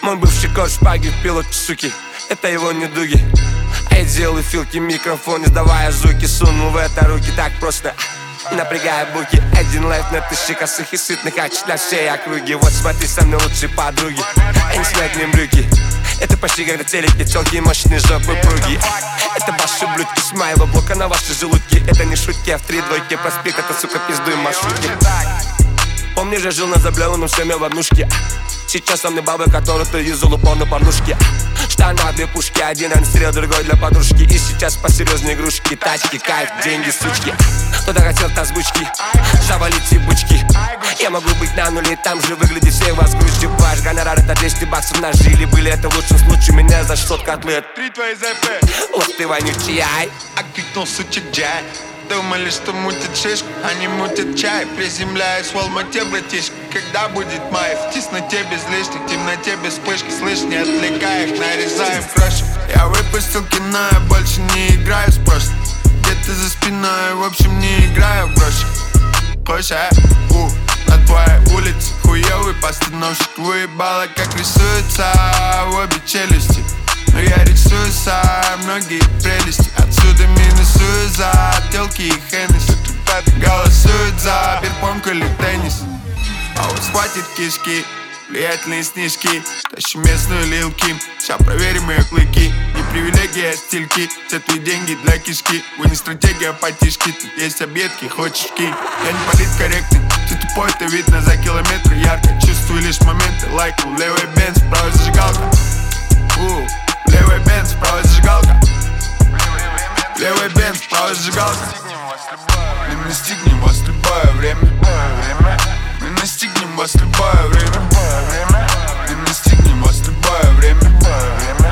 Мой бывший кот шпаги в пилот, суки, это его недуги. А я делаю филки, микрофон, издавая звуки. Сунул в это руки так просто, напрягая буки. Один лайф на 1000 косых и сытных очек для всей округи. Вот смотри, со мной лучшие подруги, они снять мне брюки. Это почти как на телеке, тёлки, мощные жопы, пруги. Это ваши блюдки, смайло, блока на ваши желудки. Это не шутки, а в 3 двойки проспект, это, сука, пиздуем маршрутки. Помнишь, я жил на заблеванном съеме в однушке. Сейчас со мной бабы, которые ты юзал упор на порнушке. Штана, 2 пушки, один анстрел, другой для подружки. И сейчас посерьезнее игрушки, тачки, кайф, деньги, сучки. Кто-то хотел озвучки, завалить ебучки. Я могу быть на нуле, там же выглядит все вас грустью. Ваш гонорар это 200 баксов нажили. Были это в лучшем случае, меня за что котлет. 3 твои ЗП. Ох ты вонючий, ай. Окликнул сучек Джай. Думали, что мутят шишку, они мутят чай. Приземляюсь в Алмате, братишка. Когда будет май? В тесноте без лишних, в темноте без вспышки. Слышь, не отвлекай их, нарезаем крошек. Я выпустил кино, я больше не играю с прошлым. Где-то за спиной, в общем, не играю в гроши. Хочешь, на твоей улице хуёвый постановщик. Выебало, как рисуется в обе челюсти. Но я рисую сам многие прелести. Отсюда минусую за телки и Хеннесси. Голосуют за бирпонг или теннис. А вот схватит кишки, влиятельные снежки. Тащу местную Лил Ким, сейчас проверим ее клыки. Не привилегия, а стильки, все твои деньги для кишки. Вы не стратегия, а потишки, тут есть объедки, хочешь ки. Я не политкорректный, ты тупой, это видно за километры ярко. Чувствую лишь моменты, лайкнул левый бенз, правая зажигалка. Левый бенз, правая зажигалка. Левый бенз, правая зажигалка. Мы настигнем вас в любое время. Мы настигнем вас в любое время. Мы настигнем вас в любое время.